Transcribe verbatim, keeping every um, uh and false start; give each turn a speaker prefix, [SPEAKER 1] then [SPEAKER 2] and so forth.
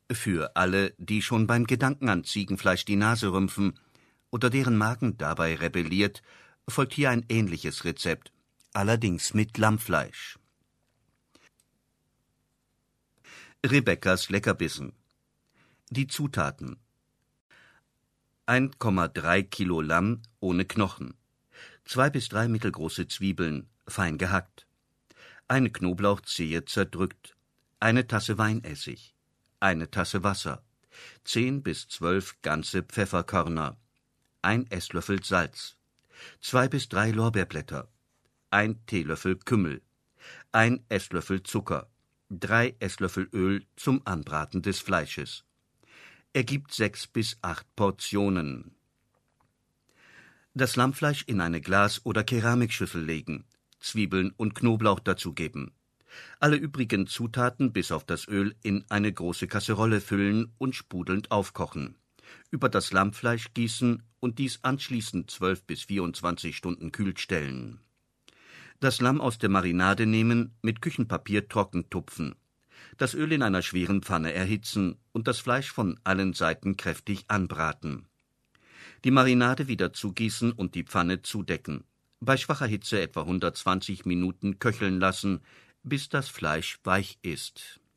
[SPEAKER 1] Für alle, die schon beim Gedanken an Ziegenfleisch die Nase rümpfen oder deren Magen dabei rebelliert, folgt hier ein ähnliches Rezept, allerdings mit Lammfleisch. Rebekkas Leckerbissen. Die Zutaten: eins Komma drei Kilo Lamm ohne Knochen, zwei bis drei mittelgroße Zwiebeln, fein gehackt, eine Knoblauchzehe zerdrückt, eine Tasse Weinessig, eine Tasse Wasser, zehn bis zwölf ganze Pfefferkörner, ein Esslöffel Salz, zwei bis drei Lorbeerblätter, ein Teelöffel Kümmel, ein Esslöffel Zucker, drei Esslöffel Öl zum Anbraten des Fleisches. Ergibt sechs bis acht Portionen. Das Lammfleisch in eine Glas- oder Keramikschüssel legen, Zwiebeln und Knoblauch dazugeben. Alle übrigen Zutaten bis auf das Öl in eine große Kasserolle füllen und sprudelnd aufkochen. Über das Lammfleisch gießen und dies anschließend zwölf bis vierundzwanzig Stunden kühl stellen. Das Lamm aus der Marinade nehmen, mit Küchenpapier trocken tupfen. Das Öl in einer schweren Pfanne erhitzen und das Fleisch von allen Seiten kräftig anbraten. Die Marinade wieder zugießen und die Pfanne zudecken. Bei schwacher Hitze etwa hundertzwanzig Minuten köcheln lassen, bis das Fleisch weich ist.